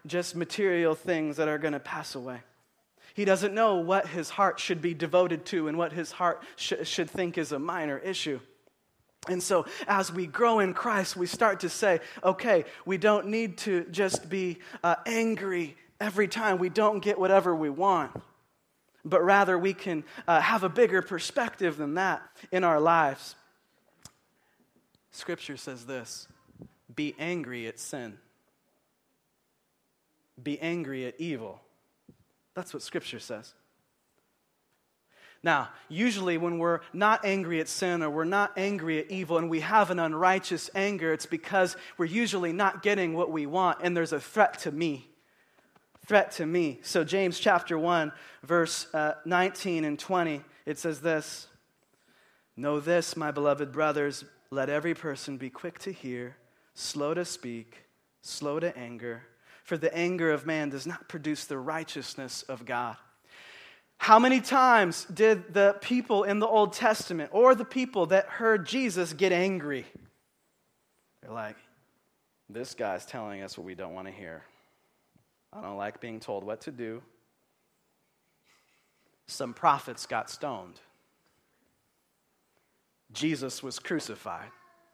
just material things that are going to pass away. He doesn't know what his heart should be devoted to and what his heart should think is a minor issue. And so as we grow in Christ, we start to say, okay, we don't need to just be angry every time we don't get whatever we want. But rather we can have a bigger perspective than that in our lives. Scripture says this, be angry at sin. Be angry at evil. That's what Scripture says. Now, usually when we're not angry at sin or we're not angry at evil and we have an unrighteous anger, it's because we're usually not getting what we want and there's a threat to me. Threat to me. So James chapter 1, verse 19 and 20, it says this, know this, my beloved brothers, let every person be quick to hear, slow to speak, slow to anger, for the anger of man does not produce the righteousness of God. How many times did the people in the Old Testament or the people that heard Jesus get angry? They're like, this guy's telling us what we don't want to hear. I don't like being told what to do. Some prophets got stoned. Jesus was crucified.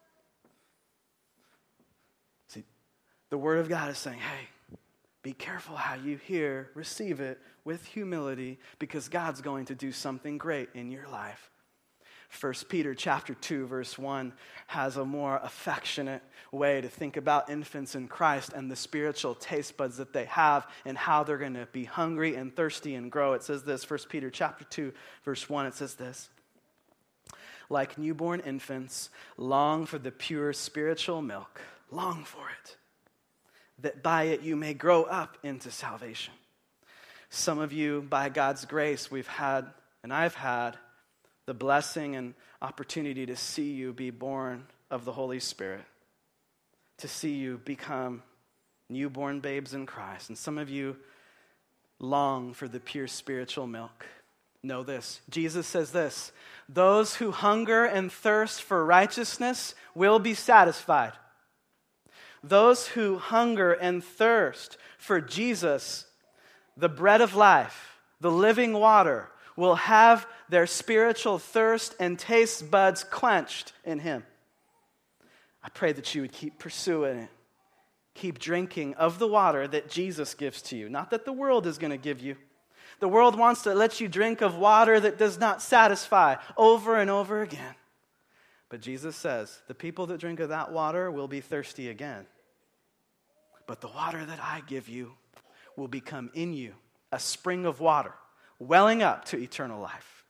See, the Word of God is saying, hey, be careful how you hear, receive it with humility, because God's going to do something great in your life. 1 Peter chapter 2, verse 1 has a more affectionate way to think about infants in Christ and the spiritual taste buds that they have and how they're going to be hungry and thirsty and grow. It says this, 1 Peter chapter 2, verse 1, it says this, like newborn infants, long for the pure spiritual milk, long for it, that by it you may grow up into salvation. Some of you, by God's grace, we've had, and I've had, the blessing and opportunity to see you be born of the Holy Spirit, to see you become newborn babes in Christ. And some of you long for the pure spiritual milk. Know this, Jesus says this, those who hunger and thirst for righteousness will be satisfied. Those who hunger and thirst for Jesus, the bread of life, the living water, will have their spiritual thirst and taste buds quenched in Him. I pray that you would keep pursuing it. Keep drinking of the water that Jesus gives to you. Not that the world is going to give you. The world wants to let you drink of water that does not satisfy over and over again. But Jesus says, the people that drink of that water will be thirsty again. But the water that I give you will become in you a spring of water, welling up to eternal life.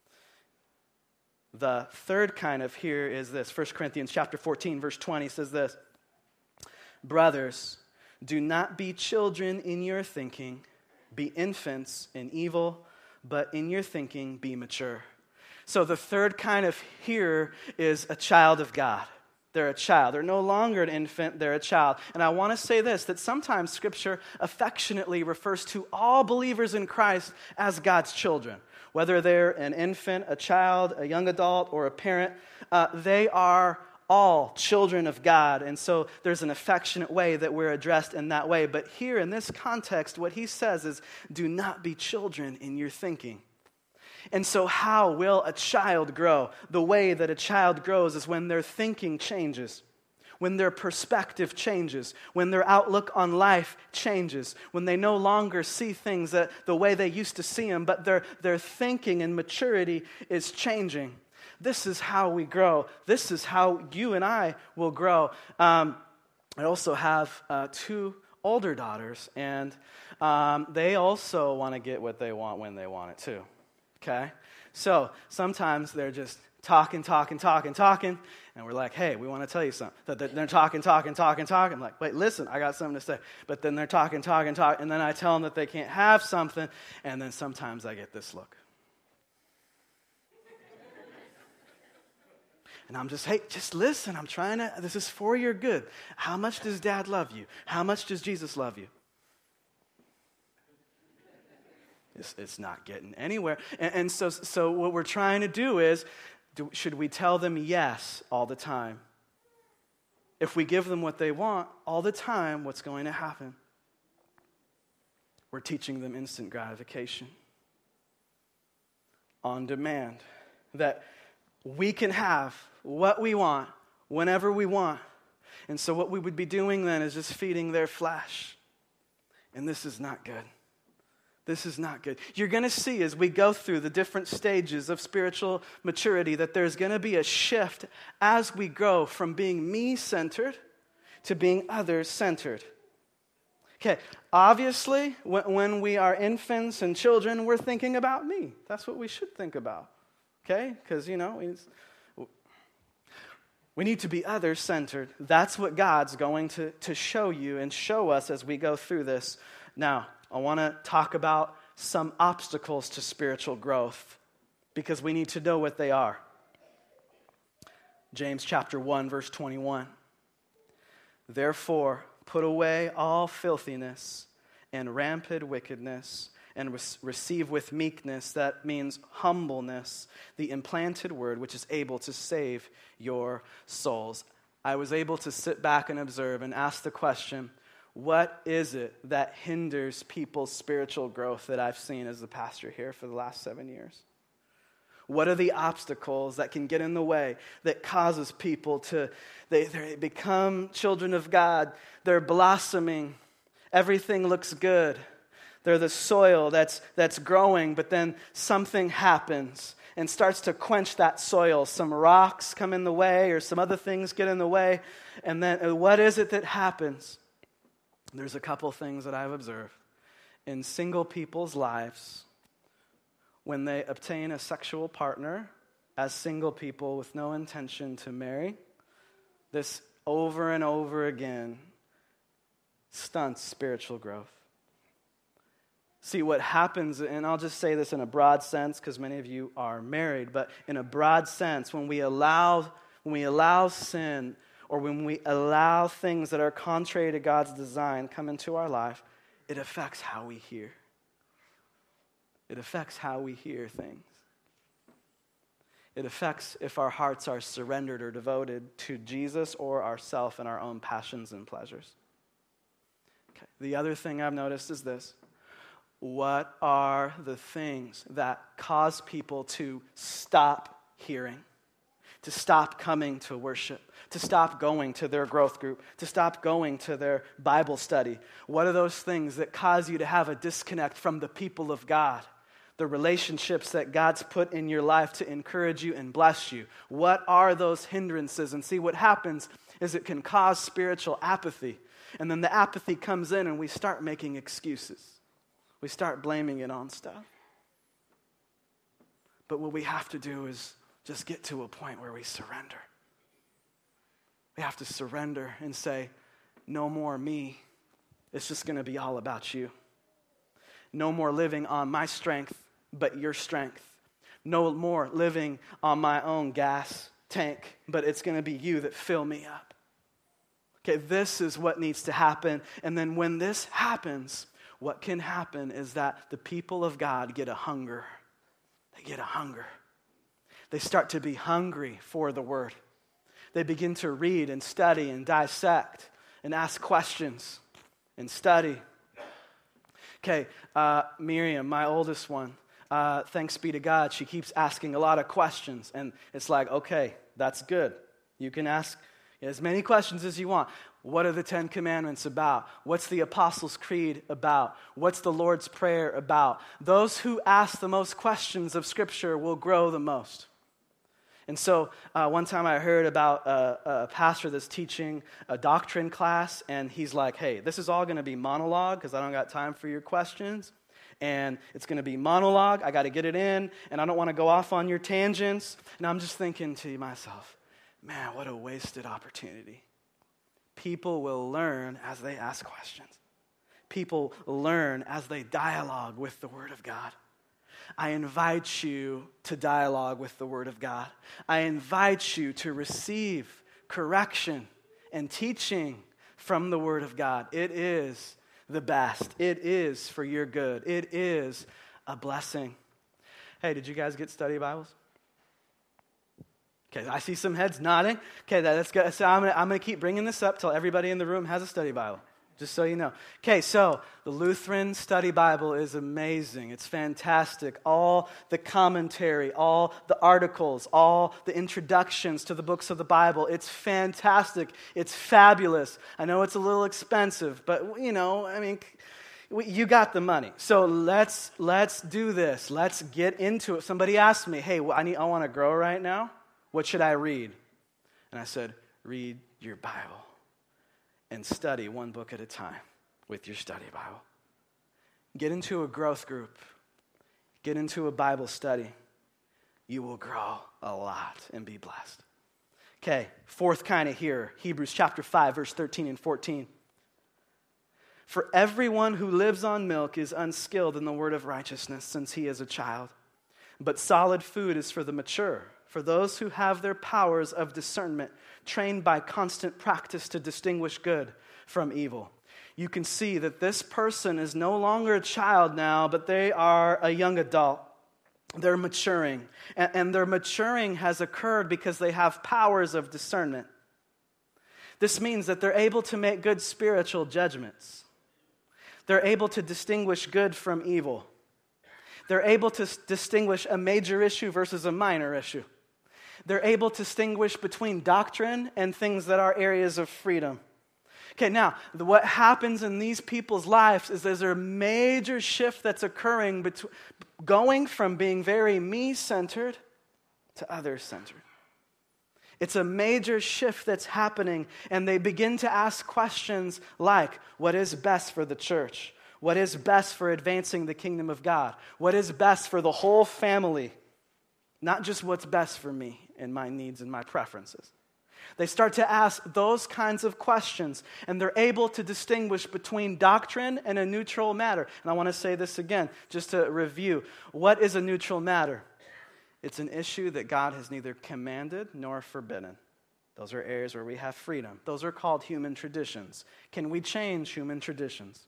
The third kind of here is this. 1 Corinthians chapter 14, verse 20 says this. Brothers, do not be children in your thinking, be infants in evil, but in your thinking be mature. So the third kind of here is a child of God. They're a child. They're no longer an infant, they're a child. And I want to say this, that sometimes Scripture affectionately refers to all believers in Christ as God's children. Whether they're an infant, a child, a young adult, or a parent, they are all children of God. And so there's an affectionate way that we're addressed in that way. But here in this context, what he says is, do not be children in your thinking. And so how will a child grow? The way that a child grows is when their thinking changes, when their perspective changes, when their outlook on life changes, when they no longer see things that the way they used to see them, but their thinking and maturity is changing. This is how we grow. This is how you and I will grow. I also have two older daughters, and they also want to get what they want when they want it too. Okay? So sometimes they're just talking, and we're like, hey, we want to tell you something. They're talking. I'm like, wait, listen, I got something to say. But then they're talking, and then I tell them that they can't have something, and then sometimes I get this look. And I'm just, hey, just listen, this is for your good. How much does Dad love you? How much does Jesus love you? It's not getting anywhere. And so what we're trying to do is, should we tell them yes all the time? If we give them what they want all the time, what's going to happen? we're teaching them instant gratification, on demand, that we can have what we want whenever we want. And so what we would be doing then is just feeding their flesh. And this is not good. This is not good. You're going to see as we go through the different stages of spiritual maturity that there's going to be a shift as we go from being me-centered to being others-centered. Okay, obviously, when we are infants and children, we're thinking about me. That's what we should think about. Okay? Because, we need to be others-centered. That's what God's going to show you and show us as we go through this. Now, I want to talk about some obstacles to spiritual growth because we need to know what they are. James chapter 1, verse 21. Therefore, put away all filthiness and rampant wickedness and receive with meekness, that means humbleness, the implanted word which is able to save your souls. I was able to sit back and observe and ask the question, what is it that hinders people's spiritual growth that I've seen as the pastor here for the last 7 years? What are the obstacles that can get in the way that causes people to, they become children of God, they're blossoming, everything looks good, they're the soil that's growing, but then something happens and starts to quench that soil. Some rocks come in the way or some other things get in the way, and then what is it that happens? There's a couple things that I've observed in single people's lives when they obtain a sexual partner as single people with no intention to marry. This over and over again stunts spiritual growth. See, what happens, and I'll just say this in a broad sense because many of you are married, but in a broad sense, when we allow sin or when we allow things that are contrary to God's design come into our life, it affects how we hear. It affects how we hear things. It affects if our hearts are surrendered or devoted to Jesus or ourselves and our own passions and pleasures. Okay. The other thing I've noticed is this. What are the things that cause people to stop hearing, to stop coming to worship, to stop going to their growth group, to stop going to their Bible study? What are those things that cause you to have a disconnect from the people of God, the relationships that God's put in your life to encourage you and bless you? What are those hindrances? And see, what happens is it can cause spiritual apathy. And then the apathy comes in and we start making excuses. We start blaming it on stuff. But what we have to do is just get to a point where we surrender. We have to surrender and say, no more me. It's just going to be all about you. No more living on my strength, but your strength. No more living on my own gas tank, but it's going to be you that fill me up. Okay, this is what needs to happen. And then when this happens, what can happen is that the people of God get a hunger. They get a hunger. They start to be hungry for the word. They begin to read and study and dissect and ask questions and study. Okay, Miriam, my oldest one, thanks be to God, she keeps asking a lot of questions. And it's like, okay, that's good. You can ask as many questions as you want. What are the 10 Commandments about? What's the Apostles' Creed about? What's the Lord's Prayer about? Those who ask the most questions of Scripture will grow the most. And so one time I heard about a pastor that's teaching a doctrine class, and he's like, hey, this is all going to be monologue because I don't got time for your questions. And it's going to be monologue. I got to get it in, and I don't want to go off on your tangents. And I'm just thinking to myself, man, what a wasted opportunity. People will learn as they ask questions. People learn as they dialogue with the Word of God. I invite you to dialogue with the Word of God. I invite you to receive correction and teaching from the Word of God. It is the best. It is for your good. It is a blessing. Hey, did you guys get study Bibles? Okay, I see some heads nodding. Okay, that's good. So I'm going to keep bringing this up till everybody in the room has a study Bible. just so you know. Okay, so the Lutheran Study Bible is amazing. It's fantastic. All the commentary, all the articles, all the introductions to the books of the Bible, it's fantastic. It's fabulous. I know it's a little expensive, but, you got the money. So let's do this. Let's get into it. Somebody asked me, hey, I want to grow right now. What should I read? And I said, read your Bible. And study one book at a time with your study Bible. Get into a growth group. Get into a Bible study. You will grow a lot and be blessed. Okay, fourth kind of here, Hebrews chapter 5, verse 13 and 14. For everyone who lives on milk is unskilled in the word of righteousness, since he is a child. But solid food is for the mature, for those who have their powers of discernment trained by constant practice to distinguish good from evil. You can see that this person is no longer a child now, but they are a young adult. They're maturing. And their maturing has occurred because they have powers of discernment. This means that they're able to make good spiritual judgments. They're able to distinguish good from evil. They're able to distinguish a major issue versus a minor issue. They're able to distinguish between doctrine and things that are areas of freedom. Okay, now, what happens in these people's lives is there's a major shift that's occurring going from being very me-centered to others-centered. It's a major shift that's happening, and they begin to ask questions like, what is best for the church? What is best for advancing the kingdom of God? What is best for the whole family? Not just what's best for me and my needs and my preferences. They start to ask those kinds of questions, and they're able to distinguish between doctrine and a neutral matter. And I want to say this again, just to review. What is a neutral matter? It's an issue that God has neither commanded nor forbidden. Those are areas where we have freedom. Those are called human traditions. Can we change human traditions?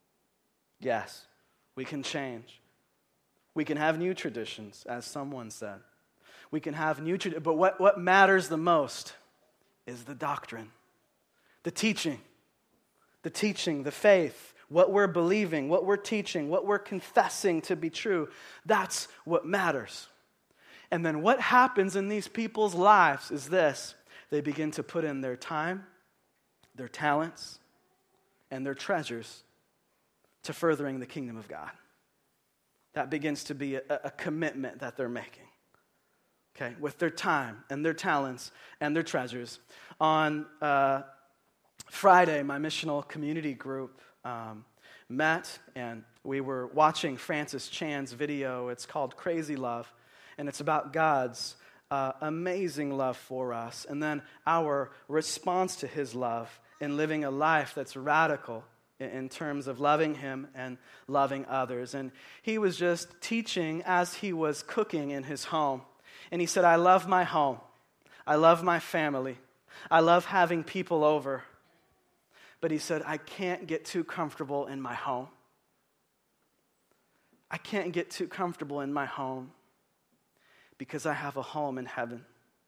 Yes, we can change. We can have new traditions, as someone said. We can have new traditions, but what matters the most is the doctrine, the teaching, the faith, what we're believing, what we're teaching, what we're confessing to be true. That's what matters. And then what happens in these people's lives is this. They begin to put in their time, their talents, and their treasures to furthering the kingdom of God. That begins to be a commitment that they're making. Okay, with their time and their talents and their treasures. On Friday, my missional community group met, and we were watching Francis Chan's video. It's called Crazy Love, and it's about God's amazing love for us, and then our response to his love in living a life that's radical in terms of loving him and loving others. And he was just teaching as he was cooking in his home. And he said, I love my home. I love my family. I love having people over. But he said, I can't get too comfortable in my home. I can't get too comfortable in my home because I have a home in heaven.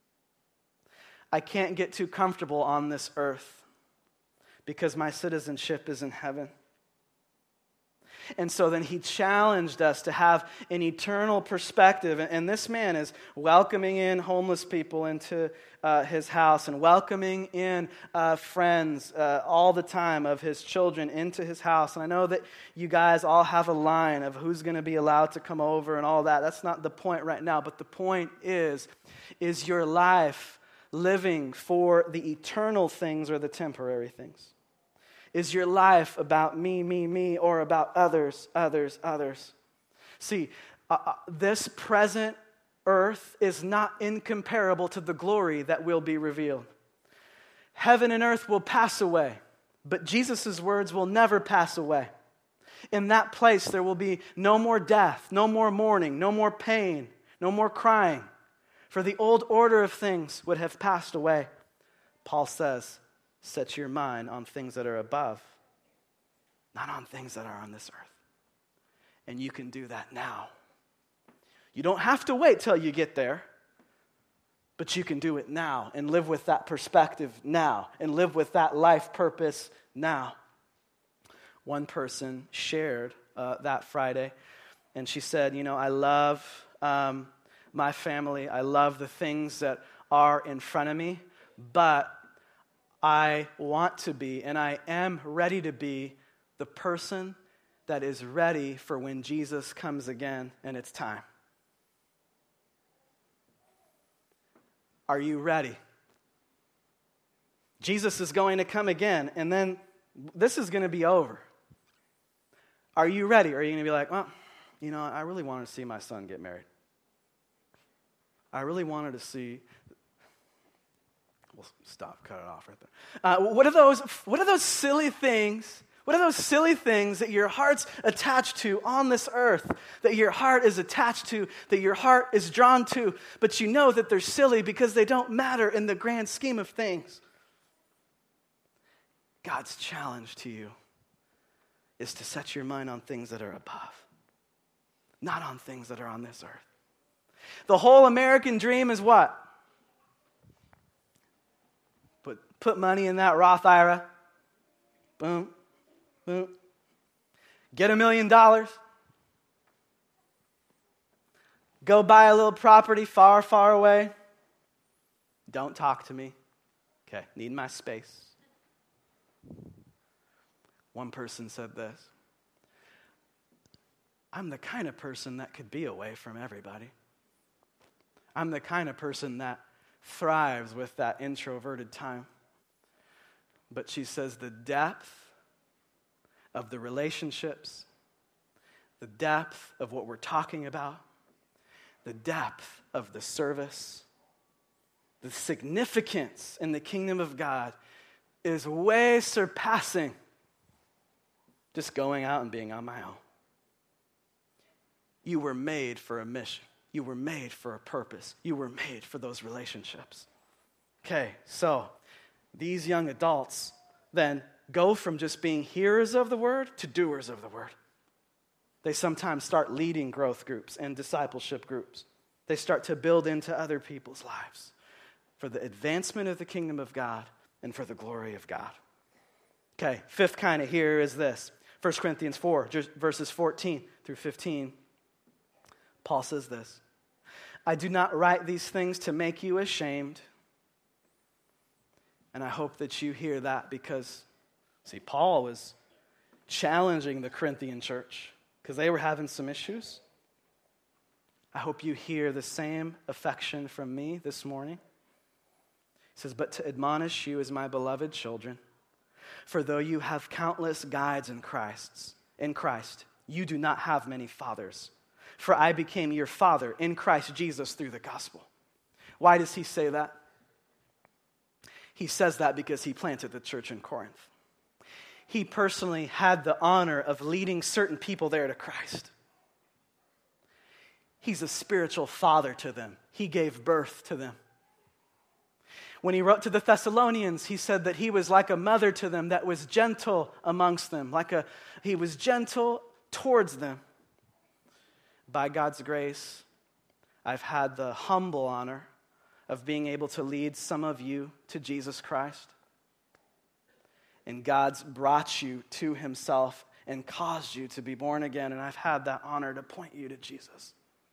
I can't get too comfortable on this earth because my citizenship is in heaven. And so then he challenged us to have an eternal perspective. And this man is welcoming in homeless people into his house and welcoming in friends all the time of his children into his house. And I know that you guys all have a line of who's going to be allowed to come over and all that. That's not the point right now. But the point is your life living for the eternal things or the temporary things? Is your life about me, or about others? See, this present earth is not incomparable to the glory that will be revealed. Heaven and earth will pass away, but Jesus' words will never pass away. In that place, there will be no more death, no more mourning, no more pain, no more crying, for the old order of things would have passed away. Paul says, set your mind on things that are above, not on things that are on this earth. And you can do that now. You don't have to wait till you get there, but you can do it now and live with that perspective now and live with that life purpose now. one person shared that Friday, and she said, I love my family. I love the things that are in front of me, but I want to be, and I am ready to be, the person that is ready for when Jesus comes again and it's time. Are you ready? Jesus is going to come again, and then this is going to be over. Are you ready? Or are you going to be like, well, I really wanted to see my son get married. I really wanted to see. We'll stop, cut it off right there. What are those silly things? What are those silly things that your heart's attached to on this earth, that your heart is attached to, that your heart is drawn to, but you know that they're silly because they don't matter in the grand scheme of things? God's challenge to you is to set your mind on things that are above, not on things that are on this earth. The whole American dream is what? Put money in that Roth IRA. Boom, boom. Get $1 million. Go buy a little property far, far away. Don't talk to me. Okay, need my space. One person said this: I'm the kind of person that could be away from everybody. I'm the kind of person that thrives with that introverted time. But she says the depth of the relationships, the depth of what we're talking about, the depth of the service, the significance in the kingdom of God is way surpassing just going out and being on my own. You were made for a mission. You were made for a purpose. You were made for those relationships. Okay, so these young adults then go from just being hearers of the word to doers of the word. They sometimes start leading growth groups and discipleship groups. They start to build into other people's lives for the advancement of the kingdom of God and for the glory of God. Okay, fifth kind of here is this. 1 Corinthians 4, verses 14 through 15. Paul says this: I do not write these things to make you ashamed. And I hope that you hear that because, see, Paul was challenging the Corinthian church because they were having some issues. I hope you hear the same affection from me this morning. He says, but to admonish you as my beloved children, for though you have countless guides in Christ, you do not have many fathers. For I became your father in Christ Jesus through the gospel. Why does he say that? He says that because he planted the church in Corinth. He personally had the honor of leading certain people there to Christ. He's a spiritual father to them. He gave birth to them. When he wrote to the Thessalonians, he said that he was like a mother to them that was gentle amongst them. He was gentle towards them. By God's grace, I've had the humble honor of being able to lead some of you to Jesus Christ. And God's brought you to himself and caused you to be born again. And I've had that honor to point you to Jesus.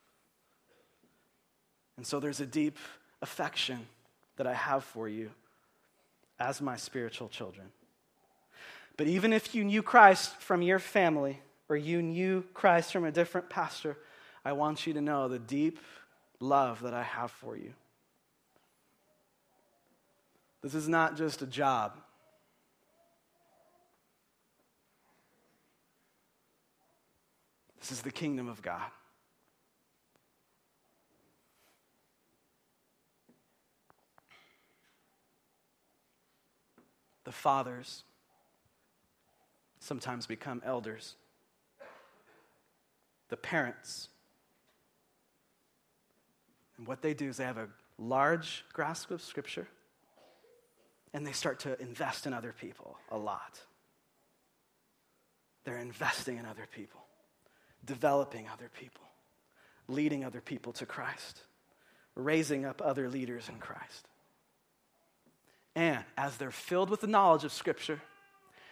And so there's a deep affection that I have for you as my spiritual children. But even if you knew Christ from your family, or you knew Christ from a different pastor, I want you to know the deep love that I have for you. This is not just a job. This is the kingdom of God. The fathers sometimes become elders. The parents. And what they do is they have a large grasp of Scripture, and they start to invest in other people a lot. They're investing in other people, developing other people, leading other people to Christ, raising up other leaders in Christ. And as they're filled with the knowledge of Scripture,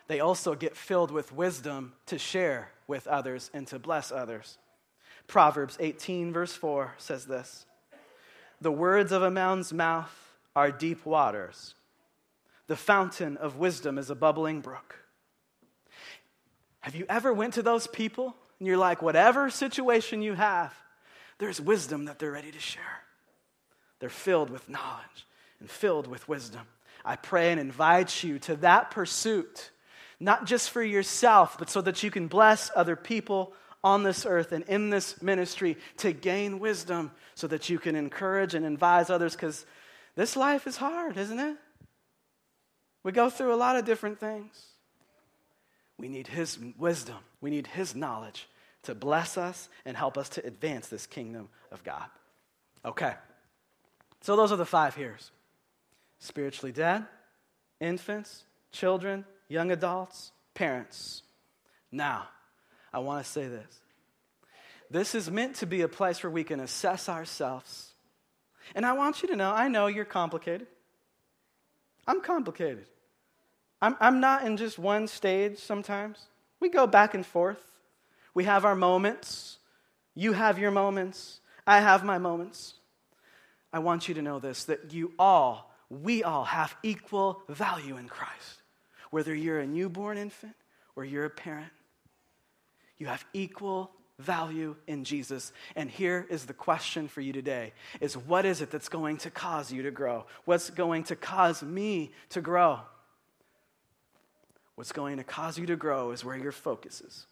they also get filled with wisdom to share with others and to bless others. Proverbs 18, verse 4 says this: "The words of a man's mouth are deep waters. The fountain of wisdom is a bubbling brook." Have you ever went to those people and you're like, whatever situation you have, there's wisdom that they're ready to share. They're filled with knowledge and filled with wisdom. I pray and invite you to that pursuit, not just for yourself, but so that you can bless other people on this earth and in this ministry, to gain wisdom so that you can encourage and advise others, because this life is hard, isn't it? We go through a lot of different things. We need His wisdom. We need His knowledge to bless us and help us to advance this kingdom of God. Okay. So those are the 5 here's: spiritually dead, infants, children, young adults, parents. Now, I want to say this. This is meant to be a place where we can assess ourselves. And I want you to know, I know you're complicated. I'm complicated. I'm not in just one stage sometimes. We go back and forth. We have our moments. You have your moments. I have my moments. I want you to know this, that we all have equal value in Christ. Whether you're a newborn infant or you're a parent, you have equal value in Jesus. And here is the question for you today, is what is it that's going to cause you to grow? What's going to cause me to grow? What's going to cause you to grow is where your focus is.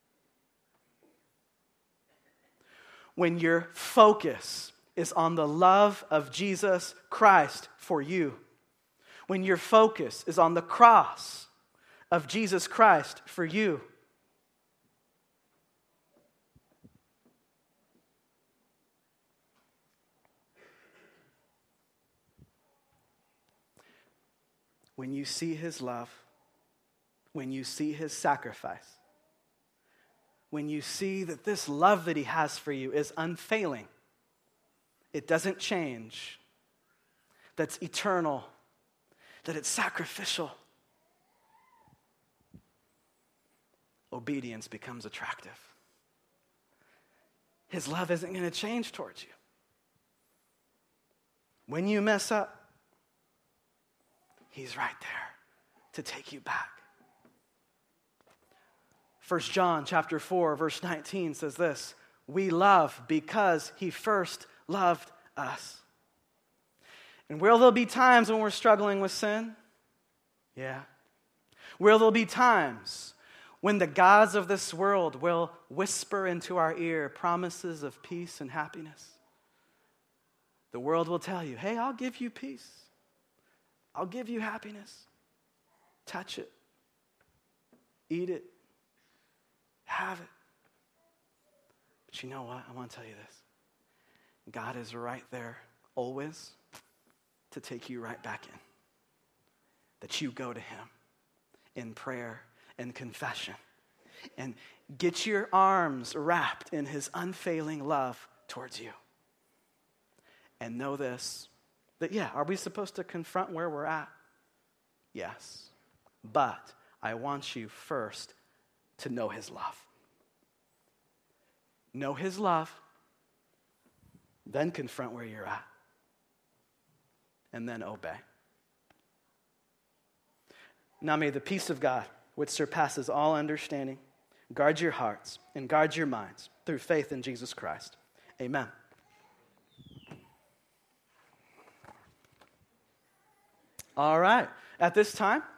When your focus is on the love of Jesus Christ for you, when your focus is on the cross of Jesus Christ for you, when you see His love, when you see His sacrifice, when you see that this love that He has for you is unfailing, it doesn't change, that's eternal, that it's sacrificial, obedience becomes attractive. His love isn't going to change towards you. When you mess up, He's right there to take you back. 1 John chapter 4, verse 19 says this: "We love because He first loved us." And will there be times when we're struggling with sin? Yeah. Will there be times when the gods of this world will whisper into our ear promises of peace and happiness? The world will tell you, hey, I'll give you peace. I'll give you happiness. Touch it. Eat it. Have it. But you know what? I want to tell you this. God is right there always to take you right back in. That you go to Him in prayer and confession and get your arms wrapped in His unfailing love towards you. And know this, that are we supposed to confront where we're at? Yes. But I want you first to know His love. Know His love, then confront where you're at, and then obey. Now may the peace of God, which surpasses all understanding, guard your hearts and guard your minds through faith in Jesus Christ. Amen. All right. At this time,